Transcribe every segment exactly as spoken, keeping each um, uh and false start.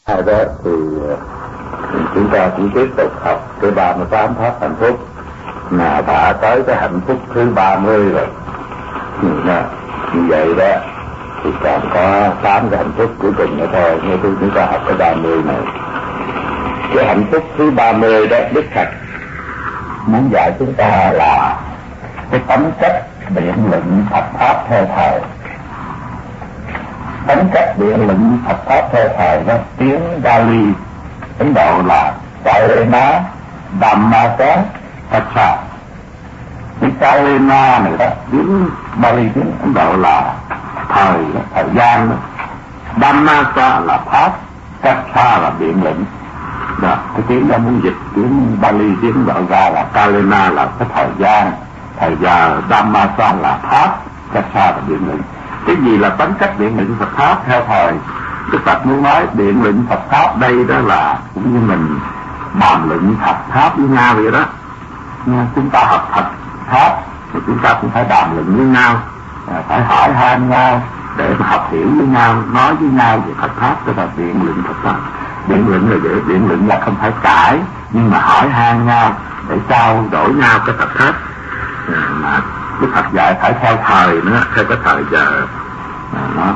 đó thì chúng ta cũng tiếp tục học cái ba mươi tám pháp hạnh phúc, mà đã tới cái hạnh phúc thứ ba mươi rồi. Như vậy đó thì còn có tám cái hạnh phúc cuối cùng nữa thôi. Nếu chúng ta học cái ba mươi này, cái hạnh phúc thứ ba mươi đó, Đức Phật muốn dạy chúng ta là cái tánh chất biện luận Phật pháp theo thời. Tánh chất biện luận Phật pháp theo thời đó, tiếng Bali Ấn Độ là Kalena Dhammasa Pacha. Cái Kalena này đó, tiếng Bali tiếng Ấn Độ là thời, thời gian đó. Dhammasa là pháp, Pacha là biện luận. Đó, cái tiếng đó muốn dịch tiếng Bali tiếng Ấn Độ ra là Kalena là cái thời gian, thời gian, Dhammasa là pháp, Pacha là biện luận. Cái gì là tánh cách biện luận Phật pháp theo thời? Đức Phật muốn nói biện luận Phật pháp đây đó là cũng như mình đàm luận Phật pháp với nhau vậy đó. Chúng ta học Phật pháp thì chúng ta cũng phải đàm luận với nhau, phải hỏi han nhau để mà học hiểu với nhau, nói với nhau về Phật pháp, tức là biện luận Phật pháp. Biện luận là vậy, biện luận là không phải cãi, nhưng mà hỏi han nhau để trao đổi nhau cái Phật pháp. Mà Đức Phật dạy phải theo thời nữa, theo cái thời giờ đó.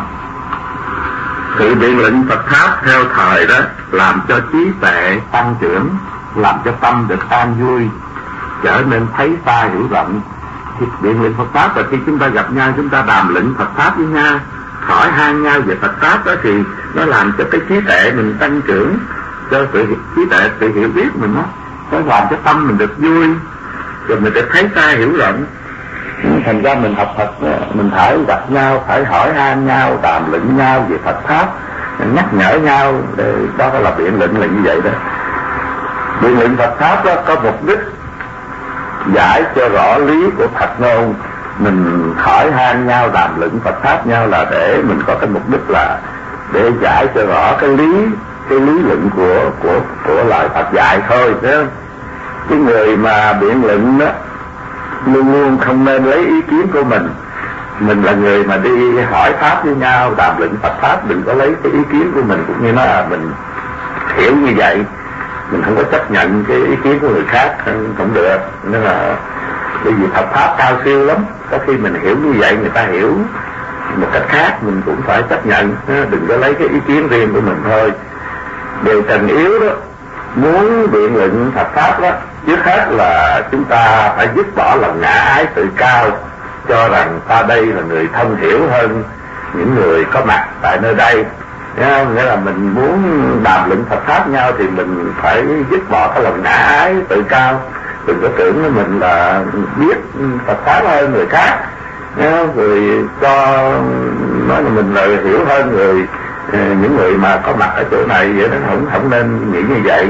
Sự biện luận Phật pháp theo thời đó làm cho trí tuệ tăng trưởng, làm cho tâm được an vui, trở nên thấy xa hiểu rộng. Thì biện luận Phật pháp là khi chúng ta gặp nhau, chúng ta đàm luận Phật pháp với nhau, hỏi han nhau về Phật pháp đó, thì nó làm cho cái trí tuệ mình tăng trưởng, cho sự trí tuệ, sự hiểu biết mình đó, nó làm cho tâm mình được vui, rồi mình được thấy xa hiểu rộng. Thành ra mình học Phật, mình phải gặp nhau, phải hỏi han nhau, đàm luận nhau về Phật pháp, nhắc nhở nhau, để đó là biện luận là như vậy đó. Biện luận Phật pháp đó có mục đích giải cho rõ lý của Phật ngôn. Mình hỏi han nhau, đàm luận Phật pháp nhau là để mình có cái mục đích là để giải cho rõ cái lý, cái lý luận của của của lời Phật dạy thôi, thấy không? Cái người mà biện luận đó luôn luôn không nên lấy ý kiến của mình. Mình là người mà đi hỏi pháp với nhau, đàm luận Phật pháp, đừng có lấy cái ý kiến của mình, cũng như nói là mình hiểu như vậy, mình không có chấp nhận cái ý kiến của người khác, không được. Nên là bởi vì Phật pháp cao siêu lắm, có khi mình hiểu như vậy, người ta hiểu một cách khác, mình cũng phải chấp nhận, đừng có lấy cái ý kiến riêng của mình thôi. Điều cần yếu đó, muốn biện luận Phật pháp đó, trước hết là chúng ta phải dứt bỏ lòng ngã ái tự cao, cho rằng ta đây là người thông hiểu hơn những người có mặt tại nơi đây. Nghĩa là mình muốn đàm luận Phật pháp nhau thì mình phải dứt bỏ cái lòng ngã ái tự cao, đừng có tưởng mình là biết Phật pháp hơn người khác, rồi cho nói là mình là hiểu hơn người, những người mà có mặt ở chỗ này vậy đó. Không không nên nghĩ như vậy,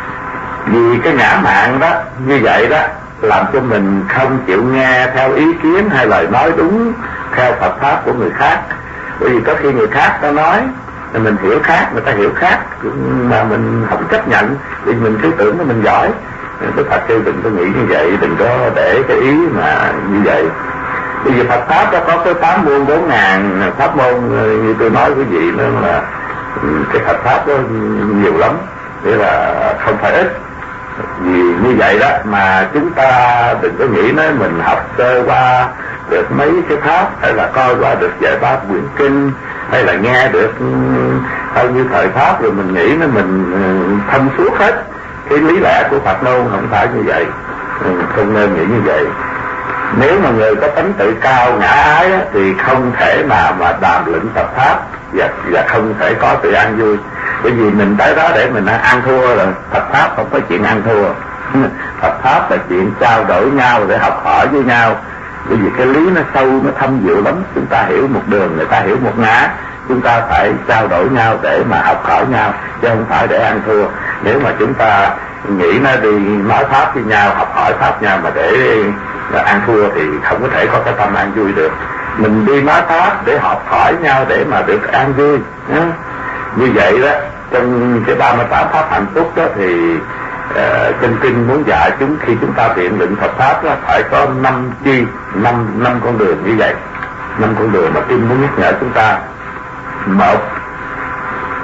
vì cái ngã mạn đó như vậy đó làm cho mình không chịu nghe theo ý kiến hay lời nói đúng theo Phật pháp của người khác. Bởi vì có khi người khác ta nói mình hiểu khác, người ta hiểu khác, mà mình không chấp nhận vì mình cứ tưởng là mình giỏi. Đức Phật kêu đừng có nghĩ như vậy, đừng có để cái ý mà như vậy. Bây giờ Phật pháp đó có cái tám muôn bốn ngàn pháp môn, như tôi nói quý vị, nó là cái Phật pháp đó nhiều lắm, nghĩa là không phải ít. Vì như vậy đó mà chúng ta đừng có nghĩ nói mình học sơ qua được mấy cái pháp, hay là coi qua được vài ba quyển kinh, hay là nghe được bao nhiêu thời pháp rồi mình nghĩ nó mình thông suốt hết cái lý lẽ của Phật ngôn. Không phải như vậy, không nên nghĩ như vậy. Nếu mà người có tánh tự cao ngã ái á, thì không thể nào mà đàm luận Phật pháp và, và không thể có sự an vui. Bởi vì mình tới đó để mình ăn thua rồi. Phật pháp không có chuyện ăn thua. Phật pháp là chuyện trao đổi nhau để học hỏi với nhau. Bởi vì cái lý nó sâu, nó thâm diệu lắm. Chúng ta hiểu một đường, người ta hiểu một ngã. Chúng ta phải trao đổi nhau để mà học hỏi nhau, chứ không phải để ăn thua. Nếu mà chúng ta nghĩ nó đi nói pháp với nhau, học hỏi pháp nhau mà để ăn thua thì không có thể có cái tâm an vui được. Mình đi nói pháp để học hỏi nhau để mà được an vui. Như vậy đó, trong cái ba mươi tám pháp hạnh phúc đó thì uh, trong kinh muốn dạy chúng khi chúng ta biện luận Phật pháp đó phải có năm chi, năm năm con đường như vậy, năm con đường mà kinh muốn nhắc nhở chúng ta. Một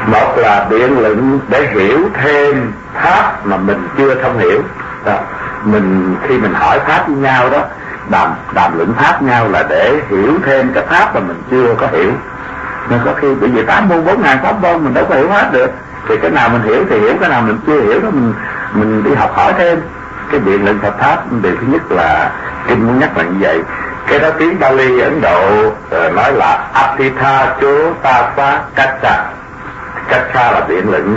Một là biện luận để hiểu thêm pháp mà mình chưa thông hiểu đó. Mình khi mình hỏi pháp với nhau đó, đàm đàm luận pháp nhau là để hiểu thêm cái pháp mà mình chưa có hiểu. Nên có khi bởi vì tám môn bốn ngàn pháp môn mình đâu có hiểu hết được, thì cái nào mình hiểu thì hiểu, cái nào mình chưa hiểu đó mình mình đi học hỏi thêm. Cái biện luận Phật pháp điều thứ nhất là kinh muốn nhắc là như vậy. Cái đó tiếng Bali Ấn Độ uh, nói là Atitha Chô Tasa Kacha. Kacha là biện luận đó.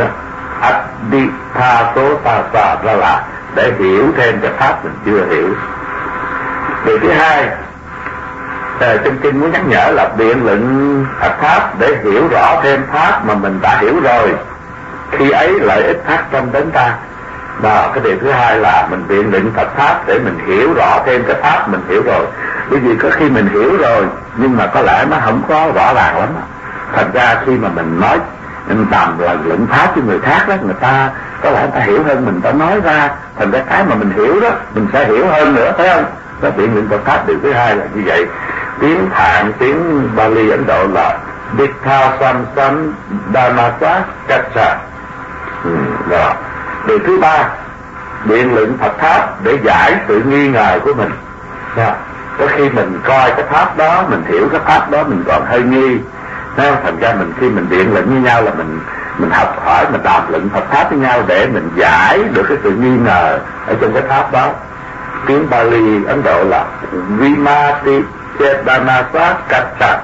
Atitha Chô Tasa ra là để hiểu thêm cái pháp mình chưa hiểu. Điều thứ hai uh, trong kinh muốn nhắc nhở là biện luận Phật pháp để hiểu rõ thêm pháp mà mình đã hiểu rồi, khi ấy lợi ích phát trong đến ta. Và cái điều thứ hai là mình biện luận Phật pháp để mình hiểu rõ thêm cái pháp mình hiểu rồi. Bởi vì có khi mình hiểu rồi nhưng mà có lẽ nó không có rõ ràng lắm. Thành ra khi mà mình nói mình tầm là luận pháp với người khác đó, người ta có lẽ người ta hiểu hơn mình, ta nói ra thành ra cái mà mình hiểu đó mình sẽ hiểu hơn nữa, thấy không? Cái biện luận Phật pháp điều thứ hai là như vậy. Tiếng Phạn, tiếng Bali Ấn Độ là Dittha Samsam Dhamasa Kacha. Ừ, rồi. Điều thứ ba, biện luận Phật pháp để giải sự nghi ngờ của mình. Đó. Có khi mình coi cái pháp đó, mình hiểu cái pháp đó mình còn hơi nghi. Đó. Thành ra mình khi mình biện luận với nhau là mình mình học hỏi, mình đàm luận Phật pháp với nhau để mình giải được cái sự nghi ngờ ở trong cái pháp đó. Tiếng Bali Ấn Độ là Vimati Chetanasa Kacha.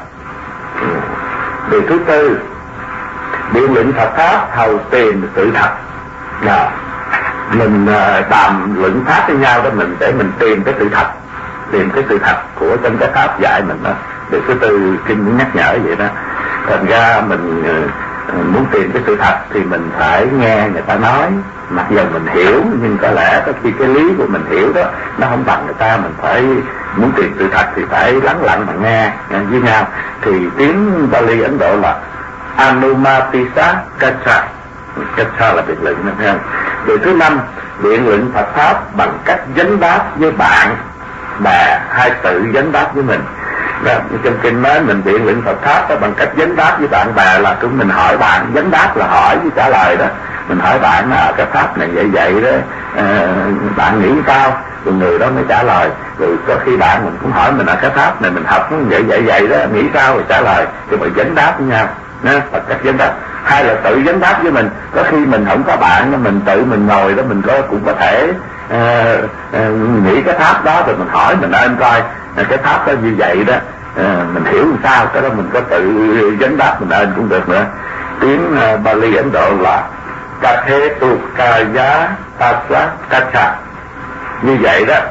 Điều thứ tư, biện luận Phật pháp hầu tìm sự thật. Đó. Mình uh, đàm luận pháp với nhau đó mình để mình tìm cái sự thật, tìm cái sự thật của trong cái pháp dạy mình đó. Điều thứ tư kinh muốn nhắc nhở vậy đó. Thành ra mình uh, muốn tìm cái sự thật thì mình phải nghe người ta nói, mặc dù mình hiểu nhưng có lẽ có khi cái lý của mình hiểu đó nó không bằng người ta. Mình phải muốn tìm sự thật thì phải lắng lặng mà nghe, nghe với nhau. Thì tiếng Bali Ấn Độ là Anumatisa Kacha. Kacha là biện luận, thấy không? Điều thứ năm, biện luận Phật pháp bằng cách vấn đáp với bạn bè hay tự vấn đáp với mình. Đó, trong kinh nói mình biện luận Phật pháp đó, bằng cách vấn đáp với bạn bè là cũng mình hỏi bạn, vấn đáp là hỏi với trả lời đó. Mình hỏi bạn là cái pháp này vậy vậy đó, à, bạn nghĩ sao? Rồi người đó mới trả lời. Rồi có khi bạn mình cũng hỏi mình là cái pháp này mình học nó vậy vậy vậy đó, nghĩ sao rồi trả lời, thì mình vấn đáp với nhau. Đó, bằng cách vấn đáp. Hay là tự vấn đáp với mình, có khi mình không có bạn, mình tự mình ngồi đó mình có cũng có thể uh, uh, nghĩ cái pháp đó rồi mình hỏi mình nên coi cái pháp đó như vậy đó, uh, mình hiểu làm sao, cái đó mình có tự vấn đáp mình nên cũng được nữa. Tiếng uh, Bali Ấn Độ là Kathetu Kaya Tasa Kacha. Như vậy đó,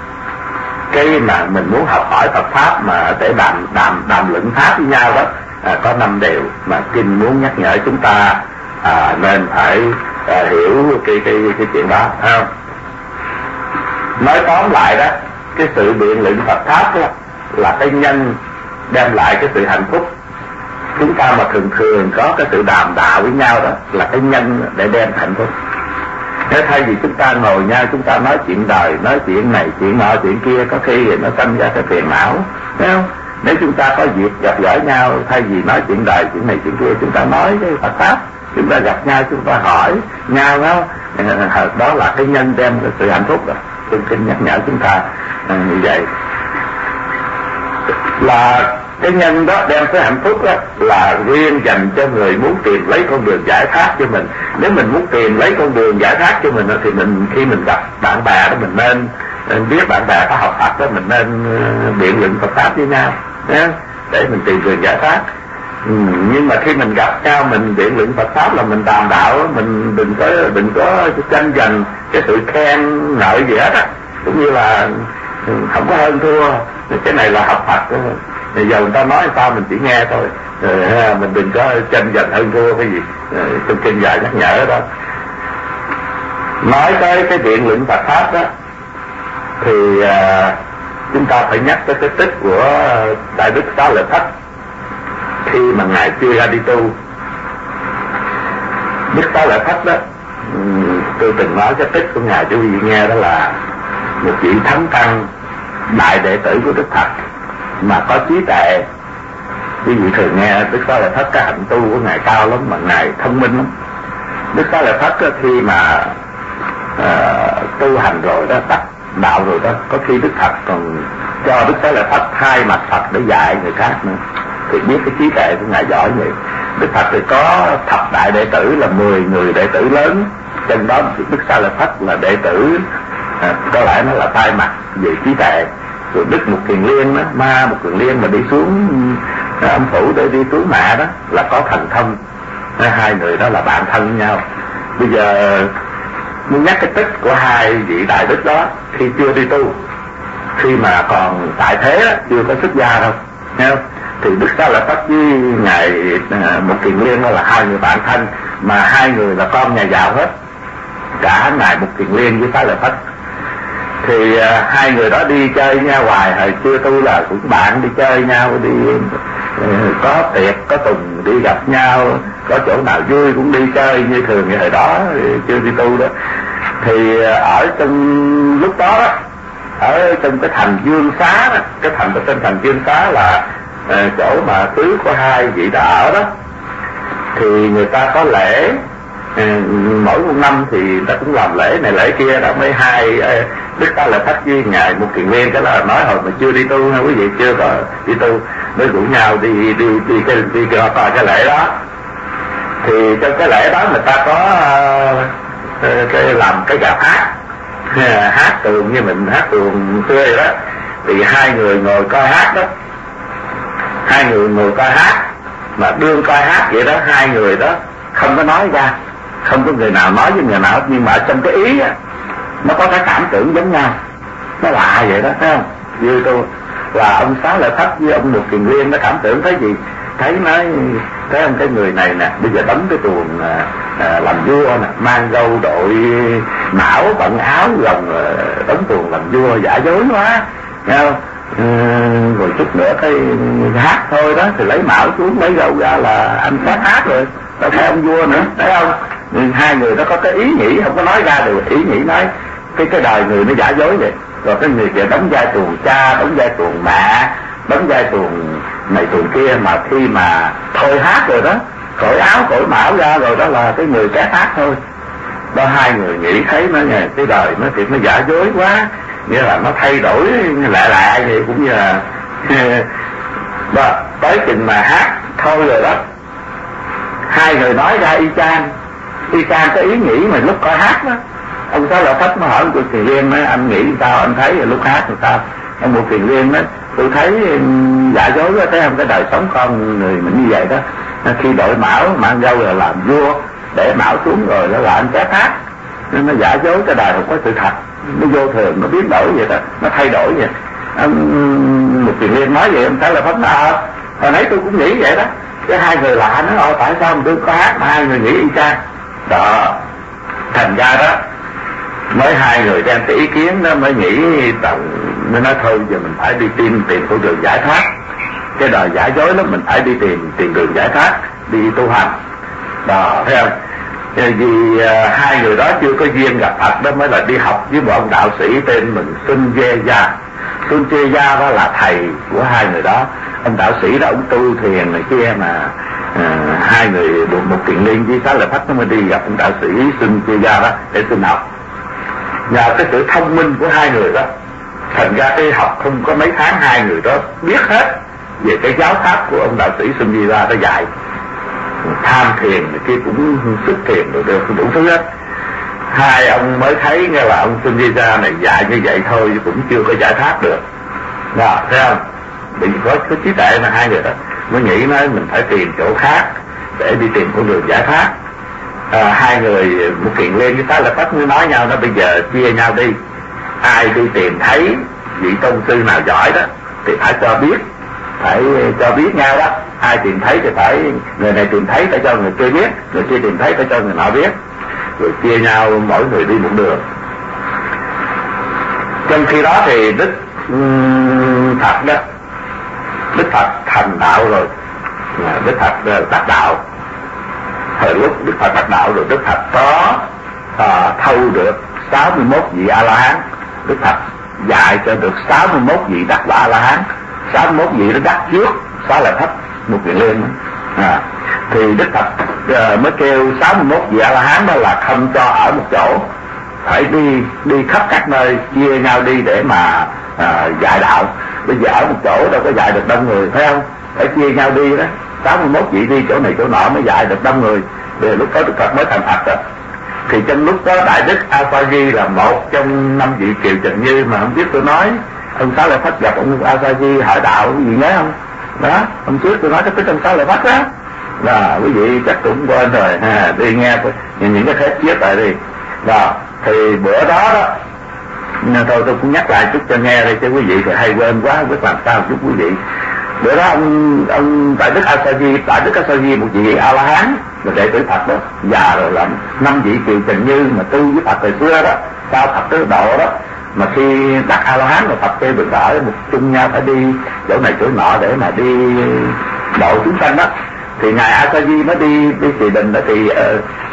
cái mà mình muốn học hỏi Phật pháp mà để đàm đàm đàm luận pháp với nhau đó, À, có năm điều mà kinh muốn nhắc nhở chúng ta à, nên phải à, hiểu cái cái cái chuyện đó, không? Nói tóm lại đó, cái sự biện luận Phật pháp đó là cái nhân đem lại cái sự hạnh phúc. Chúng ta mà thường thường có cái sự đàm đạo với nhau đó là cái nhân để đem hạnh phúc. Nếu thay vì chúng ta ngồi nhau chúng ta nói chuyện đời, nói chuyện này chuyện nọ chuyện kia, có khi nó sinh ra cái phiền não, thấy không? Nếu chúng ta có dịp gặp gỡ nhau, thay vì nói chuyện đời, chuyện này chuyện kia, chúng ta nói cái Phật pháp, chúng ta gặp nhau, chúng ta hỏi nhau đó, đó là cái nhân đem cái sự hạnh phúc rồi. Kinh kinh nhắc nhở chúng ta à, như vậy. Là cái nhân đó đem cái hạnh phúc đó là riêng dành cho người muốn tìm lấy con đường giải thoát cho mình. Nếu mình muốn tìm lấy con đường giải thoát cho mình thì mình khi mình gặp bạn bè đó mình nên biết bạn bè có học Phật đó, mình nên biện luận Phật pháp với nhau để mình tìm đường giải thoát. Ừ, nhưng mà khi mình gặp nhau mình biện luận Phật pháp là mình đàm đạo, mình đừng có đừng có tranh giành cái sự khen ngợi gì hết á, cũng như là không có hơn thua. Cái này là học Phật đó. Bây giờ người ta nói sao mình chỉ nghe thôi, rồi, mình đừng có tranh giành hơn thua cái gì. Rồi, trong kinh dạy nhắc nhở đó. Nói tới cái biện luận Phật pháp đó thì à, chúng ta phải nhắc tới cái tích của Đại Đức Xá Lợi Phất khi mà ngài chưa ra đi tu. Đức Xá Lợi Phất đó, tôi từng nói cái tích của ngài cho quý vị nghe, đó là một vị thánh tăng đại đệ tử của Đức Phật mà có trí tuệ Quý vị thường nghe Đức Xá Lợi Phất cái hạnh tu của ngài cao lắm, mà ngài thông minh lắm. Đức Xá Lợi Phất khi mà uh, tu hành rồi đó, tập đạo rồi đó, có khi Đức Phật còn cho Đức Xá Lợi Phất thay mặt Phật để dạy người khác nữa. Thì biết cái trí tuệ của ngài giỏi vậy. Đức Phật thì có thập đại đệ tử là mười người đệ tử lớn, trong đó Đức Xá Lợi Phất là đệ tử à, có lẽ nó là thay mặt về trí tuệ. Rồi Đức Mục Kiền Liên đó, ma Mục Kiền Liên mà đi xuống à, âm phủ để đi cứu mẹ đó là có thần thông. à, hai người đó là bạn thân với nhau. Bây giờ muốn nhắc cái tích của hai vị đại đức đó khi chưa đi tu, khi mà còn tại thế đó, chưa có xuất gia đâu, nghe không? Thì Đức Xá Lợi Phất với ngài à, Mục Kiền Liên đó là hai người bạn thân, mà hai người là con nhà giàu hết, cả ngài Mục Kiền Liên với Xá Lợi Phất. Thì à, hai người đó đi chơi nhau hoài, hồi chưa tu là cũng bạn đi chơi nhau, đi à, có tiệc có tùng đi gặp nhau, có chỗ nào vui cũng đi chơi như thường như hồi đó chưa đi tu đó. Thì à, ở trong lúc đó, đó ở trong cái thành Dương Xá đó, cái thành ở trên thành Dương Xá là à, chỗ mà tứ của hai vị đã ở đó, thì người ta có lễ. À, mỗi một năm thì người ta cũng làm lễ này lễ kia đó. Mấy hai à, Đức Xá Lợi Phất với ngài Mục Kiền Liên, cái là nói hồi mà chưa đi tu ha quý vị, chưa có đi tu mới rủ nhau đi đi đi đi cái đi coi coi cái lễ đó. Thì trong cái lễ đó người ta có uh, cái làm cái gà hát, uh, hát tuồng như mình hát tuồng xưa vậy đó. Thì hai người ngồi coi hát đó, hai người ngồi coi hát, mà đương coi hát vậy đó, hai người đó không có nói ra, không có người nào nói với người nào, nhưng mà trong cái ý á nó có cái cảm tưởng giống nhau, nó lạ vậy đó, thấy không? Như tôi là ông Xá Lợi Phất với ông Mục Kiền Liên nó cảm tưởng thấy gì, thấy nói thấy ông cái người này nè bây giờ đóng cái tuồng à, à, làm vua nè, mang râu đội mão bận áo lòng à, đóng tuồng làm vua giả dối quá, nghe không? Ừ, rồi chút nữa cái hát thôi đó thì lấy mão xuống lấy râu ra là anh phát hát rồi, đâu phải ông vua nữa, thấy không? Ừ, hai người đó có cái ý nghĩ không có nói ra được, ý nghĩ nói cái cái đời người nó giả dối vậy. Rồi cái người kia đóng vai tuồng cha, đóng vai tuồng mẹ, đóng vai tuồng này tuồng kia, mà khi mà thôi hát rồi đó, cởi áo cởi mão ra rồi đó là cái người két hát thôi. Đó hai người nghĩ thấy nó nghe cái đời nó thì nó giả dối quá, nghĩa là nó thay đổi lạ lạ vậy, cũng như là đó, tới chừng mà hát thôi rồi đó, hai người nói ra y chang y chang cái ý nghĩ mà lúc coi hát đó. Ông Xá Lợi Phất mới hỏi ông Mục Kiền Liên nói anh nghĩ sao, anh thấy lúc hát làm sao? Ông Mục Kiền Liên nói tôi thấy giả dối quá, thấy không? Cái đời sống con người mình như vậy đó, khi đội mão mang râu là làm vua, để mão xuống rồi đó là anh két hát, nên nó giả dối, cái đời không có sự thật, nó vô thường, nó biến đổi vậy đó, nó thay đổi vậy. Ông Mục Kiền Liên nói vậy, ông Xá Lợi Phất nói à, hồi nãy tôi cũng nghĩ vậy đó. Cái hai người lạ nói tại sao mình có hát mà hai người nghĩ y chang đó. Thành ra đó mới hai người đem cái ý kiến đó mới nghĩ tổng, mới nói thôi giờ mình phải đi tìm tìm con đường giải thoát, cái đời giả dối lắm, mình phải đi tìm tìm đường giải thoát, đi tu hành đó, thấy không? Vì uh, hai người đó chưa có duyên gặp Phật đó mới là đi học với một ông đạo sĩ tên mình Sun Chê Gia. Sun Chê Gia đó là thầy của hai người đó. Ông đạo sĩ đó ông tu thiền này kia mà uh, hai người được một Kiền Liên với Xá Lợi Phất nó mới đi gặp ông đạo sĩ Sun Chê Gia đó để xin học. Nhờ cái sự thông minh của hai người đó, thành ra cái học không có mấy tháng hai người đó biết hết về cái giáo pháp của ông đạo sĩ Sun Chê Gia đã dạy. Tham thiền này kia cũng xuất thiền rồi được đủ thứ hết. Hai ông mới thấy nghe là ông Sun Chê Gia này dạy như vậy thôi chứ cũng chưa có giải thoát được đó, thấy không? Vì có cái trí tuệ mà hai người đó mới nghĩ nói mình phải tìm chỗ khác để đi tìm con đường giải thoát. À, hai người một Kiền Liên với Xá Lợi Phất mới nói nhau nó bây giờ chia nhau đi, ai đi tìm thấy vị tôn sư nào giỏi đó thì phải cho biết, phải cho biết nhau đó. Ai tìm thấy thì phải, người này tìm thấy phải cho người kia biết, người kia tìm thấy phải cho người nọ biết, rồi chia nhau mỗi người đi một đường. Trong khi đó thì Đức um, Phật đó, Đức Phật thành đạo rồi, Đức Phật đắc đạo. Thời lúc Đức Phật đắc đạo rồi, Đức Phật có à, thâu được sáu mươi mốt vị A La Hán. Đức Phật dạy cho được sáu mươi mốt vị đắc quả A La Hán. sáu mươi mốt vị nó đắc trước Xá Lợi Phất, một kiền liên đó. À, thì Đức Phật uh, mới kêu sáu mươi mốt vị A La Hán đó là không cho ở một chỗ, phải đi đi khắp các nơi, chia nhau đi để mà uh, dạy đạo. Bây giờ ở một chỗ đâu có dạy được đông người, phải không? Phải chia nhau đi đó, sáu mươi mốt vị đi chỗ này chỗ nọ mới dạy được đông người. Rồi lúc đó Đức Phật mới thành Phật đó. Thì trong lúc đó Đại Đức A Sa Di là một trong năm vị Kiều Trần Như mà không biết tôi nói, ông Xá Lợi Phất gặp ông A Sa Di hỏi đạo quý vị nhớ không? Đó, hôm trước tôi nói cái tích ông Xá Lợi Phất đó, là quý vị chắc cũng quên rồi ha, đi nghe những, những cái thép viết lại đi. Đó, thì bữa đó đó, thôi tôi cũng nhắc lại chút cho nghe đây cho quý vị, thì hay quên quá, biết làm sao chút quý vị. Bữa đó ông ông Đại Đức A Sa Di, Đại Đức A Sa Di một vị A La Hán là đệ tử Phật đó, già rồi, là năm vị Kiều Trần Như mà tu với Phật thời xưa đó, sau Phật tới độ đó, mà khi đắc A La Hán là Phật kêu được ở một chung nhau phải đi chỗ này chỗ nọ để mà đi độ chúng sanh đó. Thì ngài A Sa Di mới đi đi Tỳ Đình đó, thì uh,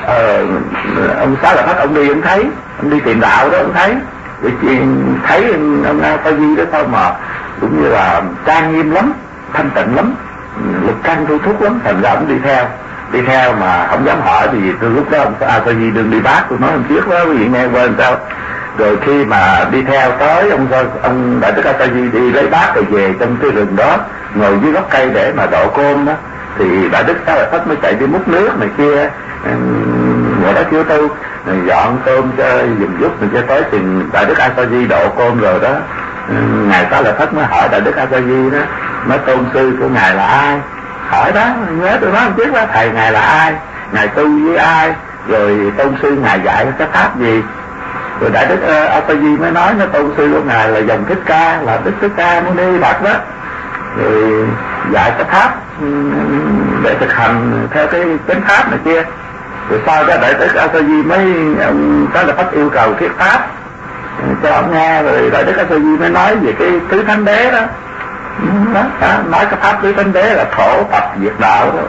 uh, ông Xá Lợi Phất ông đi ông thấy, ông đi tìm đạo đó ông thấy, thì thấy ông A Sa Di đó thôi mà cũng như là trang nghiêm lắm, thanh tịnh lắm, lực căng thu thúc lắm, thành ra ông đi theo, đi theo mà không dám hỏi thì từ lúc đó ông A Sa Di đừng đi bác, tôi nói hôm trước đó quý vị nghe quên sao. Rồi khi mà đi theo tới ông ông Đại Đức A Sa Di đi lấy bát rồi về trong cái rừng đó, ngồi dưới gốc cây để mà độ côn đó, thì Đại Đức Xá Lợi Phất mới chạy đi múc nước này kia, người đó chưa tu, dọn cơm cho dùm giúp mình cho tới chừng Đại Đức A Sa Di độ côn rồi đó, ngài Xá Lợi Phất mới hỏi Đại Đức A Sa Di đó, nói tôn sư của ngài là ai? Hỏi đó, nhớ tôi nói một chút đó, thầy ngài là ai, ngài tu với ai, rồi tôn sư ngài dạy cái pháp gì? Rồi Đại Đức uh, A Sa Di mới nói nó tôn sư của ngài là dòng Thích Ca, là Đức Thích Ca Mâu Ni Phật đó, rồi dạy cái pháp để thực hành theo cái chánh pháp này kia. Rồi sau đó Đại Đức A Sa Di mới ông Xá Lợi Phất yêu cầu thuyết pháp cho ông nghe, rồi Đại Đức A Sa Di mới nói về cái tứ thánh đế đó, đó, đó nói cái pháp tứ thánh đế là khổ tập diệt đạo đó,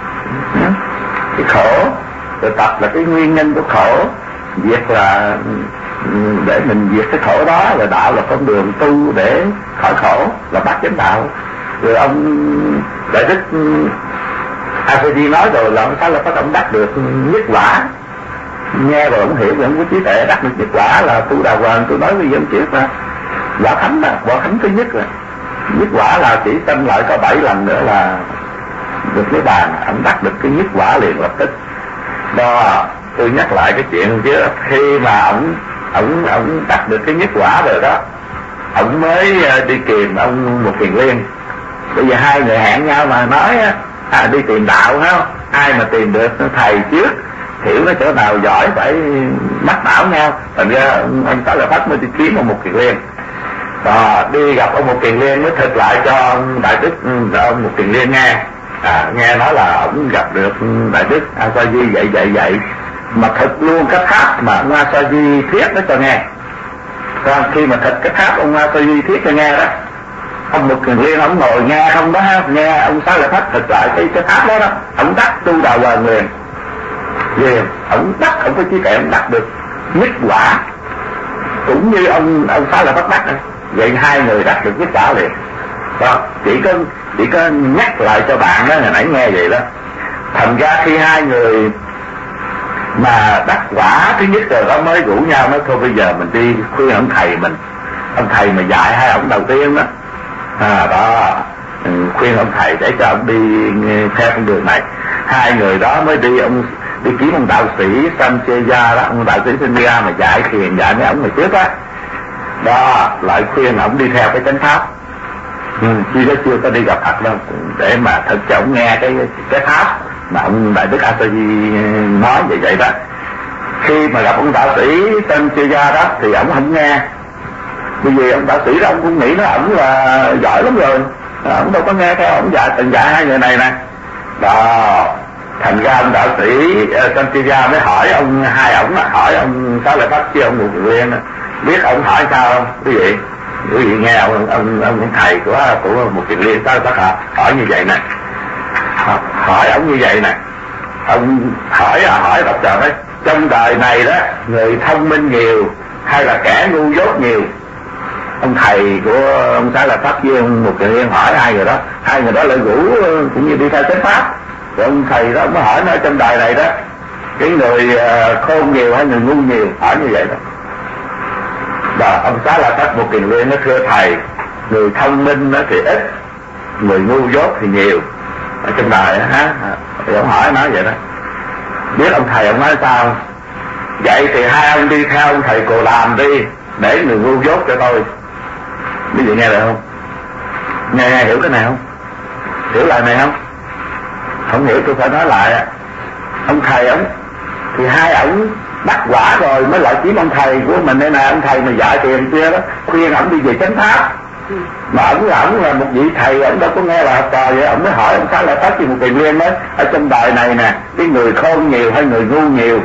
cái khổ rồi tập là cái nguyên nhân của khổ, diệt là để mình diệt cái khổ đó, là đạo là con đường tu để khỏi khổ, là bát chánh đạo. Rồi ông Đại Đức A Sa Di nói rồi là ông Xá Lợi Phất ông đắc được nhất quả, nghe rồi ông hiểu, ông có trí tuệ đắc được nhất quả là tu đà hoàng. Tôi nói với dân chuyện mà quả thánh là quả thánh thứ nhất, là nhất quả là chỉ sanh lại có bảy lần nữa là được cái bàn, ông đắc được cái nhất quả liền lập tức đó. Tôi nhắc lại cái chuyện chứ khi mà ông ông ông đắc được cái nhất quả rồi đó, ông mới đi tìm ông một Kiền Liên. Bây giờ hai người hẹn nhau mà nói à, đi tìm đạo ha, ai mà tìm được thầy trước, hiểu nó chỗ nào giỏi phải mách bảo nhau. Thành ra ông Xá Lợi Phất mới đi kiếm ông một Kiền Liên, và đi gặp ông một Kiền Liên mới thực lại cho ông Đại Đức ông một Kiền Liên nghe. À, nghe nói là ông gặp được Đại Đức A Sa Di vậy vậy vậy, mà thực luôn cái pháp mà ông A Sa Di thuyết nó cho nghe. Còn khi mà thực cái pháp ông A Sa Di thuyết cho nghe đó, ông một Kiền Liên ông ngồi nghe không đó, nghe ông Xá Lợi Phất thực lại cái cái pháp đó đó, ông đắc tu đà hoàng liền liền, ông đắc, ông có trí tuệ, ông đắc được nhất quả cũng như ông ông Xá Lợi Phất đắc đó. Vậy hai người đắc được nhất quả liền đó. Chỉ có chỉ có nhắc lại cho bạn đó, ngày nãy nghe vậy đó. Thành ra khi hai người mà đắc quả thứ nhất rồi đó mới rủ nhau, nói thôi bây giờ mình đi khuyên ông thầy mình, ông thầy mà dạy hai ông đầu tiên đó, à đó, khuyên ông thầy để cho ông đi theo con đường này. Hai người đó mới đi ông đi kiếm ông đạo sĩ Sancheya đó, ông đạo sĩ Sancheya mà dạy thiền dạy mấy ông ngày trước á đó, đó lại khuyên ông đi theo cái chánh pháp. Ừ, chi đó chưa có đi gặp Phật đâu, để mà thật cho ông nghe cái cái pháp mà ông Đại Đức A Sa Di nói vậy vậy đó. Khi mà gặp ông đạo sĩ Sancheya đó thì ông không nghe, bởi vì ông đạo sĩ đó ông cũng nghĩ nó ổng là giỏi lắm rồi, ông đâu có nghe theo ông dạy, từng dạy hai người này nè đó. Thành ra ông đạo sĩ Sancheya mới hỏi ông, hai ổng hỏi ông Xá Lợi Phất chứ ông một Kiền Liên, biết ông hỏi sao không quý vị? Quý vị nghe ông ông ông thầy của của một Kiền Liên Xá Lợi Phất hỏi như vậy nè, hỏi ông như vậy nè, ông hỏi à hỏi đọc trời đấy, trong đời này đó người thông minh nhiều hay là kẻ ngu dốt nhiều? ông thầy của ông Xá Lợi Phất với ông Mục Kiền Liên hỏi hai người đó, hai người đó lại rủ cũng như đi theo chánh pháp. Rồi ông thầy đó mới hỏi nói trong đời này đó, cái người khôn nhiều hay người ngu nhiều, hỏi như vậy đó. Và ông Xá Lợi Phất Mục Kiền Liên nó thưa thầy, người thông minh nó thì ít, người ngu dốt thì nhiều ở trong đời đó, ha. Thì ông hỏi nói vậy đó. Biết ông thầy ông nói sao? Vậy thì hai ông đi theo ông thầy Cồ Đàm đi, để người ngu dốt cho tôi. Ví dụ nghe được không? Nghe, nghe hiểu cái này không? Hiểu lại này không? Không hiểu tôi phải nói lại. Ông thầy ông thì hai ông bắt quả rồi mới lại kiếm ông thầy của mình đây nè, ông thầy mà dạy tiền kia đó, khuyên ông đi về chánh pháp. Mà ổng ổng là một vị thầy, ổng đâu có nghe là học trò vậy. Ổng mới hỏi ông Xá Lợi Phất Mục Kiền Liên đó, ở trong đời này nè, cái người khôn nhiều hay người ngu nhiều?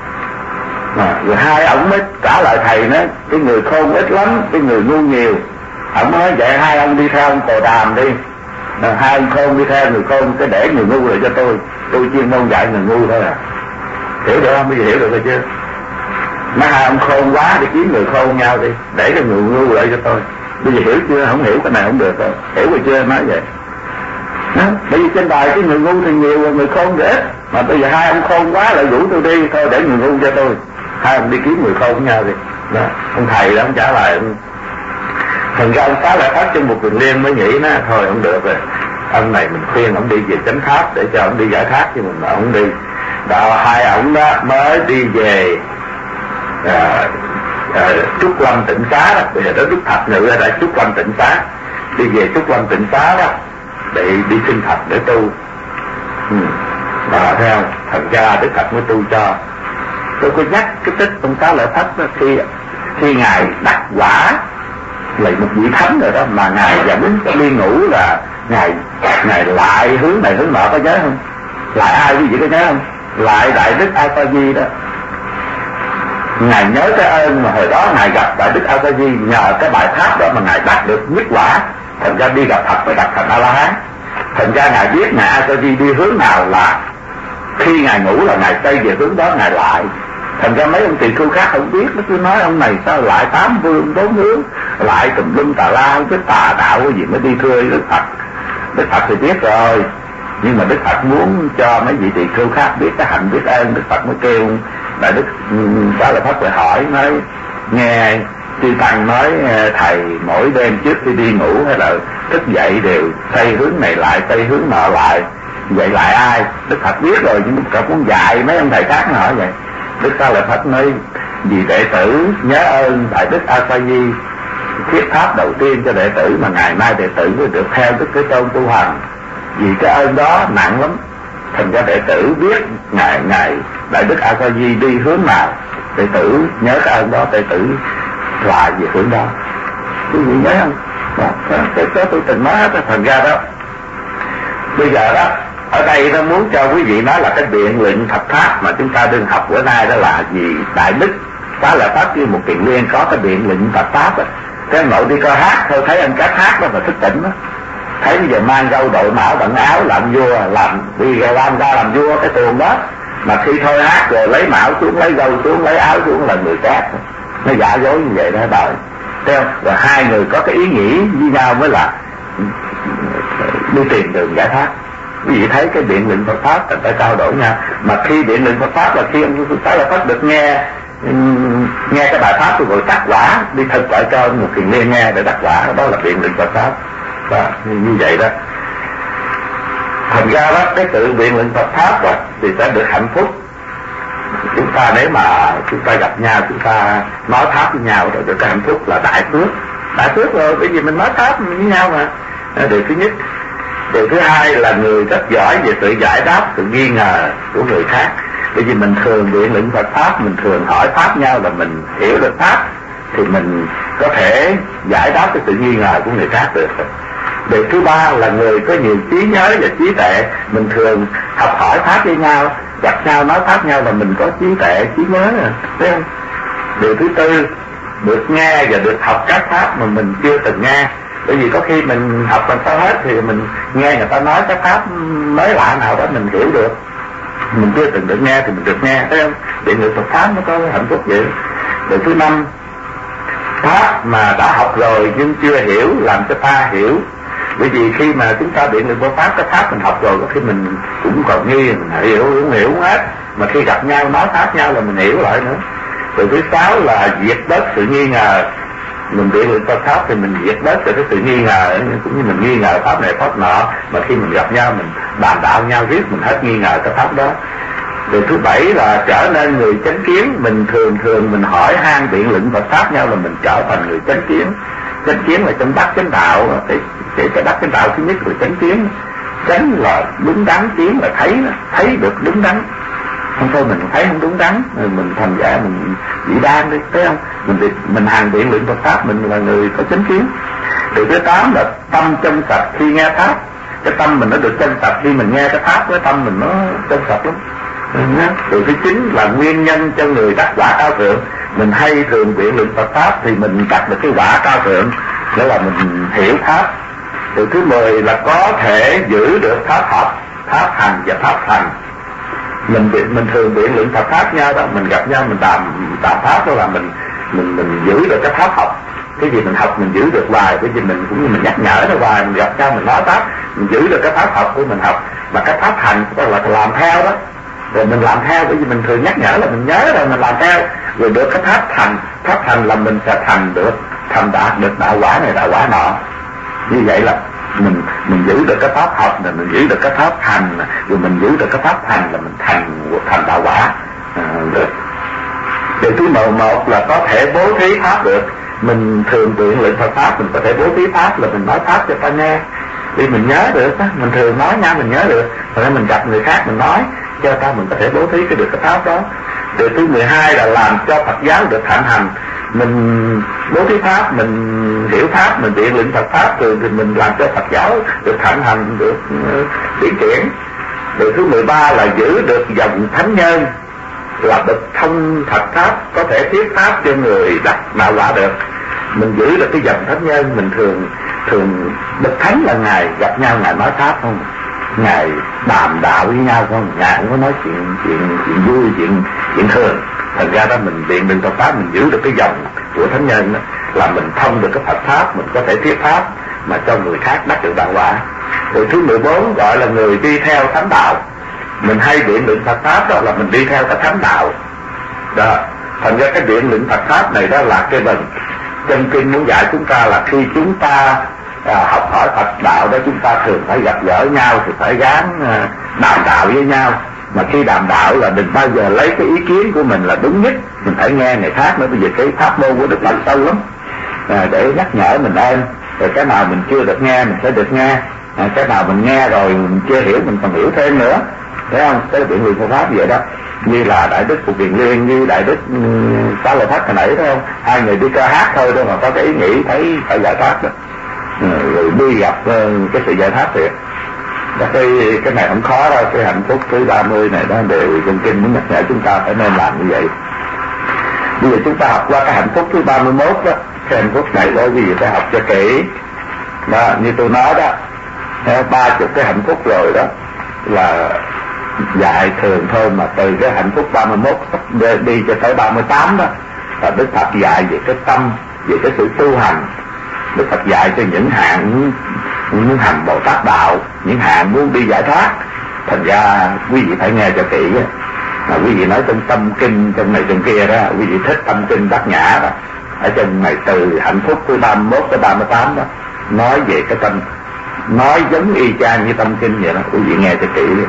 À, rồi hai ổng mới trả lời thầy đó, cái người khôn ít lắm, cái người ngu nhiều. Ổng nói vậy hai ông đi theo ông Cồ Đàm đi, à, hai ông khôn đi theo người khôn, cái để người ngu lại cho tôi, tôi chuyên môn dạy người ngu thôi à. Hiểu được không? Bây giờ hiểu được rồi chưa? Mấy hai ông khôn quá thì kiếm người khôn nhau đi, để cho người ngu lại cho tôi. Bây giờ hiểu chưa? Không hiểu cái này không được rồi. Hiểu rồi chưa? Nói vậy đó. Bởi vì trên đời cái người ngu thì nhiều, người khôn thì ít. Mà bây giờ hai ông khôn quá lại rủ tôi đi, thôi để người ngu cho tôi. Hai ông đi kiếm người khôn với nhau đi đó. Ông thầy đó ông trả lời. Thành ra ông Xá Lợi Phất trong Mục Kiền Liên mới nghĩ nó thôi không được rồi, ông này mình khuyên ông đi về chánh pháp để cho ông đi giải thoát, chứ mình mà ông đi. Đó, hai ông đó mới đi về à, à, Trúc Lâm Tịnh Xá đó. Bây giờ đó Đức Thập Ngự ở tại Trúc Lâm Tịnh Xá, đi về Trúc Lâm Tịnh Xá đó để đi xin Phật để tu. Ừ. Và thấy không? Thành ra Đức Phật mới tu cho. Tôi có nhắc cái tích ông Xá Lợi Phất đó, khi khi ngài đắc quả lại một vị thánh rồi đó, mà ngài dẫn đi ngủ là ngài ngài lại hướng này hướng nọ, có nhớ không? Lại ai quý vị có nhớ không? Lại Đại Đức A Sa Di đó. Ngài nhớ cái ơn mà hồi đó ngài gặp Đại Đức A Sa Di, nhờ cái bài pháp đó mà ngài đạt được nhất quả, thành ra đi gặp Phật và đặt thành A La Hán. Thành ra ngài biết ngài A Sa Di đi hướng nào là khi ngài ngủ là ngài xây về hướng đó ngài lại. Thành ra mấy ông tỳ khưu khác không biết, nó cứ nói ông này sao lại tám vương bốn hướng, lại tùm lum tà la, cái tà đạo cái gì mới đi thưa Đức Phật. Đức Phật thì biết rồi, nhưng mà Đức Phật muốn cho mấy vị tỳ khưu khác biết cái hạnh biết ơn. Đức Phật mới kêu Đại Đức Xá Lợi Phất lại hỏi, nói nghe chư tăng nói thầy mỗi đêm trước khi đi ngủ hay là thức dậy đều xây hướng này lại, xây hướng nọ lại, vậy lại ai? Đức Phật biết rồi, nhưng Đức Phật muốn dạy mấy ông thầy khác nó hỏi vậy. Đức Xá Lợi Phất nói vì đệ tử nhớ ơn Đại Đức A Sa Di thiết pháp đầu tiên cho đệ tử, mà ngày mai đệ tử mới được theo Đức Thế Tôn tu hành. Vì cái ơn đó nặng lắm, thành ra đệ tử biết ngày ngày Đại Đức A Sa Di đi hướng nào, đệ tử nhớ cái ơn đó, đệ tử lại về hướng đó. Quý vị nhớ không? Đó, cái đó tôi từng nói hết. Thành ra đó bây giờ đó ở đây nó muốn cho quý vị nói là cái biện luận thập pháp mà chúng ta đương học bữa nay đó là gì? Đại Đức Xá Lợi Phất với Mục Kiền Liên có cái biện luận thập pháp á. Cái nội đi coi hát thôi, thấy anh các hát đó mà thức tỉnh đó. Thấy bây giờ mang râu đội mão bận áo làm vua, làm đi làm ra làm vua cái tuồng đó, mà khi thôi hát rồi lấy mão xuống, lấy râu xuống, lấy áo xuống là người khác. Nó giả dối như vậy đó đời. Thấy không? Và hai người có cái ý nghĩ với nhau mới là đi tìm đường giải thoát. Quý vị thấy cái biện luận Phật pháp phải trao đổi nhau. Mà khi biện luận Phật pháp là khi ông Xá Lợi Phất được nghe nghe cái bài pháp tôi gọi đắc quả, đi thực lại cho một Kiền Liên nghe để đắc quả, đó là biện luận Phật pháp. Đó, như vậy đó. Thành ra đó cái tự biện luận Phật pháp đó, thì sẽ được hạnh phúc. Chúng ta nếu mà chúng ta gặp nhau, chúng ta nói pháp với nhau rồi được cái hạnh phúc là đại phước. Đại phước rồi, bởi vì mình nói pháp với nhau mà. Điều thứ nhất. Điều thứ hai là người rất giỏi về sự giải đáp sự nghi ngờ của người khác. Bởi vì mình thường biện luận Phật pháp, mình thường hỏi pháp nhau là mình hiểu được pháp, thì mình có thể giải đáp cái sự nghi ngờ của người khác được. Điều thứ ba là người có nhiều trí nhớ và trí tuệ, mình thường học hỏi pháp với nhau, gặp nhau nói pháp nhau là mình có trí tuệ, trí nhớ rồi, thấy không? Điều thứ tư, được nghe và được học các pháp mà mình chưa từng nghe. Bởi vì có khi mình học làm sao hết thì mình nghe người ta nói cái pháp mới lạ nào đó mình hiểu được, mình chưa từng được nghe thì mình được nghe, thấy không? Để người Phật pháp nó có hạnh phúc vậy. Điều thứ năm Pháp mà đã học rồi nhưng chưa hiểu làm cho ta hiểu. Bởi vì khi mà chúng ta biện luận Phật Pháp, cái Pháp mình học rồi có khi mình cũng còn nghi, mình hiểu cũng hiểu hết, mà khi gặp nhau nói Pháp nhau là mình hiểu lại nữa. Rồi thứ sáu là diệt bớt sự nghi ngờ. Mình biện luận Phật Pháp thì mình diệt bớt cái sự nghi ngờ, cũng như mình nghi ngờ Pháp này Pháp nọ, mà khi mình gặp nhau mình bàn đạo nhau riết mình hết nghi ngờ cái Pháp đó. Rồi thứ bảy là trở nên người chánh kiến. Mình thường thường mình hỏi han biện luận Phật Pháp nhau là mình trở thành người chánh kiến. Chánh kiến là trong đắc chánh đạo, cái cái cái đắc chánh đạo thứ nhất là chánh kiến. Chánh là đúng đắn, kiến là thấy thấy được đúng đắn. Không thôi mình thấy không đúng đắn, mình thành giả mình bị đan đi, thấy không? Mình mình hàng biện luận Phật Pháp, mình là người có chánh kiến. Rồi thứ tám là tâm trong sạch khi nghe Pháp. Cái tâm mình nó được trong sạch khi mình nghe cái Pháp, cái tâm mình nó trong sạch lắm. Rồi thứ chín là nguyên nhân cho người đắc quả cao thượng. Mình hay thường biện luận Phật Pháp thì mình đắc được cái quả cao thượng, nghĩa là mình hiểu Pháp. Rồi thứ mười là có thể giữ được Pháp học, Pháp hành và Pháp thành. Mình mình thường biện luận Phật Pháp nhau đó, mình gặp nhau mình đàm đàm Pháp đó là mình mình mình giữ được cái Pháp học. Cái gì mình học mình giữ được hoài, cái gì mình cũng như mình nhắc nhở nó hoài, mình gặp nhau mình nói Pháp, mình giữ được cái Pháp học của mình học. Mà cái Pháp hành tức là làm theo đó, rồi mình làm theo, bởi vì mình thường nhắc nhở là mình nhớ rồi mình làm theo, rồi được cái Pháp thành. Pháp thành là mình sẽ thành được, thành đạt được đạo quả này đạo quả nọ. Như vậy là mình mình giữ được cái Pháp học là mình giữ được cái Pháp thành, rồi mình giữ được cái Pháp thành là mình thành thành đạo quả. À, được. Điều thứ mười một là có thể bố thí Pháp được. Mình thường biện luận Phật Pháp, mình có thể bố thí Pháp là mình nói Pháp cho ta nghe, vì mình nhớ được á, mình thường nói nha, mình nhớ được, rồi nên mình gặp người khác mình nói cho ta, mình có thể bố thí cái được cái Pháp đó. Điều thứ mười hai là làm cho Phật giáo được thịnh hành. Mình bố thí Pháp, mình hiểu Pháp, mình biện luận Phật Pháp rồi thì mình làm cho Phật giáo được thịnh hành, được uh, tiến triển. Điều thứ mười ba là giữ được dòng thánh nhân, là bậc thông Phật Pháp, có thể thuyết Pháp cho người đắc đạo quả được. Mình giữ được cái dòng thánh nhân, mình thường thường bậc thánh là ngài gặp nhau ngài nói Pháp không, ngài đàm đạo với nhau không, ngài không có nói chuyện chuyện chuyện vui, chuyện chuyện thường. Thành ra đó mình biện luận Phật Pháp, mình giữ được cái dòng của thánh nhân đó, là mình thông được cái Phật Pháp, mình có thể thuyết Pháp mà cho người khác đắc được đạo quả. Rồi thứ mười bốn gọi là người đi theo thánh đạo. Mình hay biện luận Phật Pháp đó là mình đi theo cái thánh đạo đó. Thành ra cái biện luận Phật Pháp này đó là cái bình chân kinh muốn dạy chúng ta là khi chúng ta à, học hỏi Phật đạo đó, chúng ta thường phải gặp gỡ nhau thì phải gán à, đàm đạo với nhau. Mà khi đàm đạo là đừng bao giờ lấy cái ý kiến của mình là đúng nhất, mình phải nghe người khác nữa. Bây giờ cái pháp môn của Đức Phật sâu lắm, à, để nhắc nhở mình ơn. Rồi cái nào mình chưa được nghe mình sẽ được nghe, à, cái nào mình nghe rồi mình chưa hiểu mình còn hiểu thêm nữa, thấy không? Cái biện luận Phật Pháp vậy đó. Như là Đại Đức Phụng Kiền Liên, như Đại Đức Xá Lợi Phất hồi nãy, thấy không? Hai người đi ca hát thôi đâu mà có cái ý nghĩ thấy phải giải thoát đó, à, rồi đi gặp uh, cái sự giải thoát thiệt. Cái, cái này không khó đâu. Cái hạnh phúc thứ ba mươi này đó đều trong kinh muốn nhắc nhở chúng ta phải nên làm như vậy. Bây giờ chúng ta học qua cái hạnh phúc thứ ba mươi mốt đó. Cái hạnh phúc này đó vì phải học cho kỹ đó, như tôi nói đó, ba chục cái hạnh phúc rồi đó là dạy thường thôi. Mà từ cái hạnh phúc ba mươi mốt đi cho tới ba mươi tám đó là Đức Phật dạy về cái tâm, về cái sự tu hành. Đức Phật dạy cho những hạng những hành Bồ Tát đạo, những hạng muốn đi giải thoát. Thành ra quý vị phải nghe cho kỹ. Mà quý vị nói trong tâm kinh trong này trong kia đó, quý vị thích tâm kinh Bát Nhã đó, ở trong này từ hạnh phúc thứ ba mươi mốt tới ba mươi tám đó nói về cái tâm, nói giống y chang như tâm kinh vậy đó, quý vị nghe cho kỹ đi.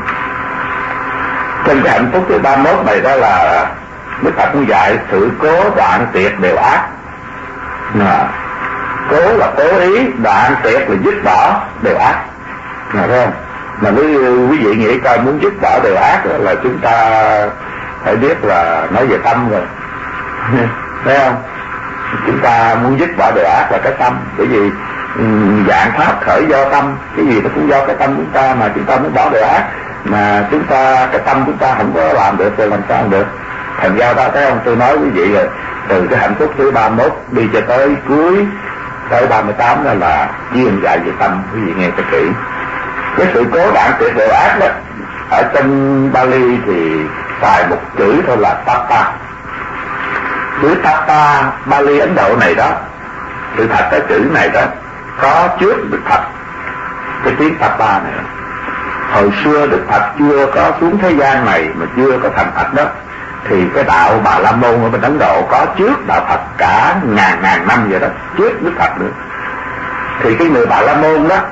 Trong cái hạnh phúc thứ ba mươi mốt này đó là Đức Phật cũng dạy sự cố đoạn tuyệt đều ác. Nào, cố là cố ý, đoạn tuyệt là dứt bỏ đều ác. Nào, thấy không? Mà nếu quý vị nghĩ coi muốn dứt bỏ đều ác là chúng ta phải biết là nói về tâm rồi. Thấy không? Chúng ta muốn dứt bỏ đều ác là cái tâm. Bởi vì dạng pháp khởi do tâm, cái gì nó cũng do cái tâm chúng ta. Mà chúng ta muốn bỏ đều ác mà chúng ta, cái tâm chúng ta không có làm được thì làm sao được. Thành ra đó, thấy không? Tôi nói quý vị rồi, từ cái hạnh phúc thứ ba mươi mốt đi cho tới cuối tới ba mươi tám đó là chuyên dạy về tâm. Quý vị nghe cho kỹ. Cái sự cố đoạn tuyệt đều ác đó, ở trong Bali thì xài một chữ thôi là tapa. chữ Tapa Bali Ấn Độ này đó, sự thật cái chữ này đó có trước Đức Phật, cái tiếng Tapa này đó. Hồi xưa Đức Phật chưa có xuống thế gian này mà chưa có thành Phật đó, thì cái đạo Bà La Môn ở bên Ấn Độ có trước đạo Phật cả ngàn ngàn năm vậy đó, trước Đức Phật nữa. Thì cái người Bà La Môn đó,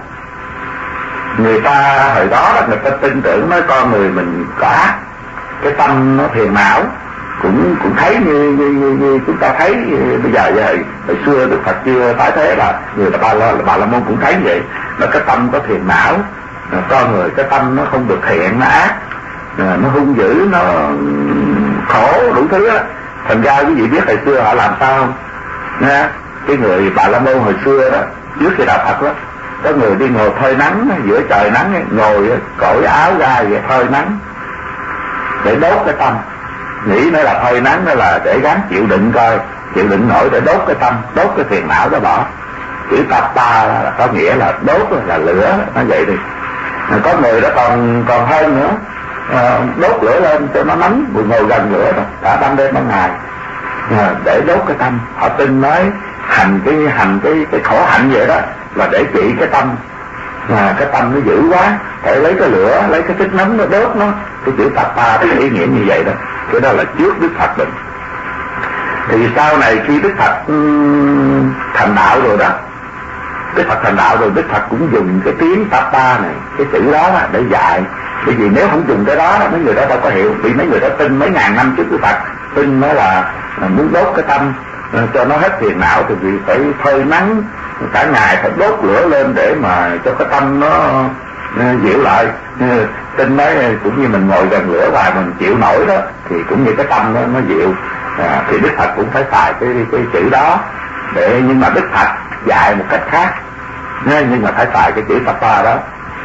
người ta hồi đó đó người ta tin tưởng nói con người mình có ác, cái tâm nó phiền não, cũng cũng thấy như như, như, như chúng ta thấy bây giờ vậy. Hồi xưa Đức Phật chưa tái thế là người ta Bà La, Bà La Môn cũng thấy vậy, là cái tâm có phiền não, con người cái tâm nó không được thiện, nó ác, nó hung dữ, nó khổ đủ thứ đó. Thành ra quý vị biết hồi xưa họ làm sao không? Nha, cái người Bà La Môn hồi xưa đó, trước khi đạo Phật đó, có người đi ngồi phơi nắng giữa trời nắng, ngồi cởi áo ra vậy phơi nắng để đốt cái tâm, nghĩ nó là phơi nắng đó là để gắng chịu đựng coi, chịu đựng nổi để đốt cái tâm, đốt cái phiền não đó bỏ. Chữ Tapa là có nghĩa là đốt là lửa, nó vậy đi. Có người đó còn còn hơn nữa, à, đốt lửa lên cho nó nóng, rồi ngồi gần lửa đó cả ban đêm ban ngày, à, để đốt cái tâm. Họ tin nói hành cái hành cái cái khổ hạnh vậy đó là để trị cái tâm, à, cái tâm nó dữ quá, phải lấy cái lửa, lấy cái thích nóng nó đốt nó. Cái chữ Tapa cái ý nghĩa như vậy đó, cái đó là trước Đức Phật định. Thì sau này khi Đức Phật um, thành đạo rồi đó, Đức Phật thành đạo rồi, Đức Phật cũng dùng cái tiếng Tapa này, cái chữ đó để dạy. Bởi vì nếu không dùng cái đó, mấy người đó đâu có hiểu. Vì mấy người đó tin mấy ngàn năm trước Đức Phật, tin nó là, là muốn đốt cái tâm cho nó hết phiền não, thì vì phải phơi nắng cả ngày, phải đốt lửa lên để mà cho cái tâm nó dịu lại. Tin nói cũng như mình ngồi gần lửa và mình chịu nổi đó, thì cũng như cái tâm nó, nó dịu. À, thì Đức Phật cũng phải xài cái, cái chữ đó để, nhưng mà Đức Phật dạy một cách khác, nhưng mà phải xài cái chữ Tapa đó.